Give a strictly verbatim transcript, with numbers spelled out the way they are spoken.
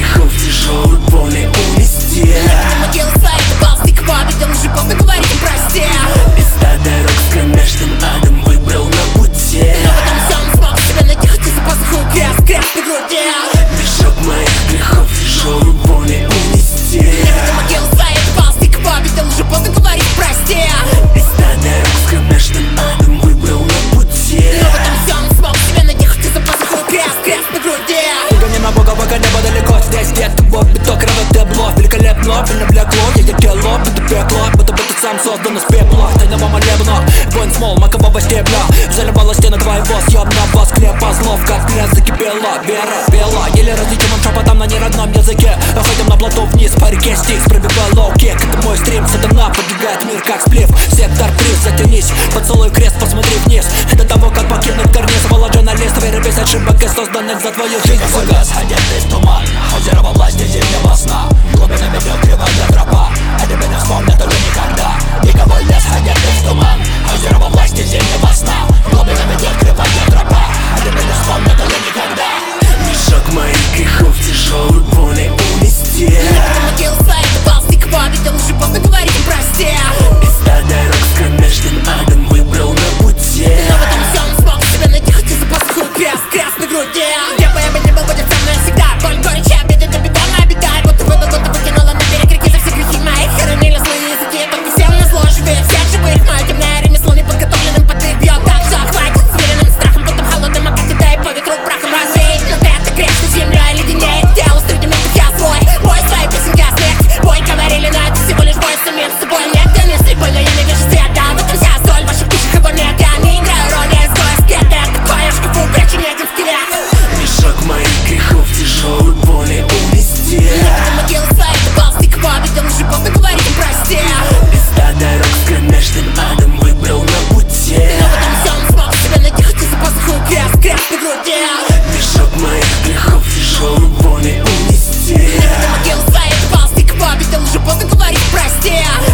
грехов тяжелой боли унести. Могила своих ползти к победам, уже поздно говорить им прости. Из ста дорог с кромешным адом выбрал на пути. Но потом все он смог себя найти, хоть и за пазуху крест, крест на груди. Мешок моих грехов тяжелой боли унести. Могила своих ползти к победам, уже поздно говорить прости. Из ста дорог с кромешным адом выбрал на пути. Но потом все он смог себя найти, хоть и за пазуху крест, крест на груди. Гони на Бога, пока небо далеко. Здесь нет того, биток, рано тепло. Великолепно, меня влекло, я тело, это пекло. Будто бы ты сам создан из пепла. Тайного молебна, воин смол, макового стебля. Заливала стены твоего съемного склепа. Злов, как грязь закипела, вера пела. Еле различимым шепотом на неродном языке. Ходим на плоту вниз по реке Стикс, пробивая лоу-кик. Это мой стрим, сатана поджигает мир как сплив. Сектор приз, затянись, поцелуй крест, посмотри вниз. До того, как покинуть карниз, положи на лист. Веры без ошибок и созданных за твою жизнь. Газ, одетый в туман, озеро во власти зимнего сна. Глубина ведет кривая тропа, они меня вспомнят уже никогда. Никого лес, одетый в туман, озеро во власти зимнего сна. Глубина ведет кривая тропа, они меня вспомнят уже никогда. Мешок моих грехов тяжелой боли унести. Могила своих ползти к победам, уже поздно говорить им прости. Из ста дорог с кромешным адом выбрал на пути. Но потом все он смог себя найти, хоть и за пазуху крест, крест на груди. Где бы я бы ни был, будет со мной всегда. Боль, горечь, обиды, до бетона обитает. Будто бы будто выкинула на берег реки за все грехи мои. Хоронили злые языки, только всем на зло живее всех живых. Мое темное ремесло неподготовленным под их бьет. Так же охватит звериным страхом, потом холодным окатит, да и по ветру прахом развеет. Но ты это грешно землю оледенеет. Тело среди метров я свой. Бой свои песенки о смерти. Бой говорили, но это всего лишь бой самим с собой. Нет, я не слепой, но я не вижу света. В этом вся соль, ваших пищах его нет. Я не играю роли, я изгой скелет. Я такой, я в шкафу, прячу не один скелет. Мешок моих грехов тяжелой боли унести. Могила своих ползти к победам, уже поздно говорить им прости. Из ста дорог с кромешным адом выбрал на пути. Но потом все он смог себя найти, хоть и за пазуху крест, крест на груди. Мешок моих грехов тяжелой боли унести. Могила своих ползти к победам, уже поздно говорить прости.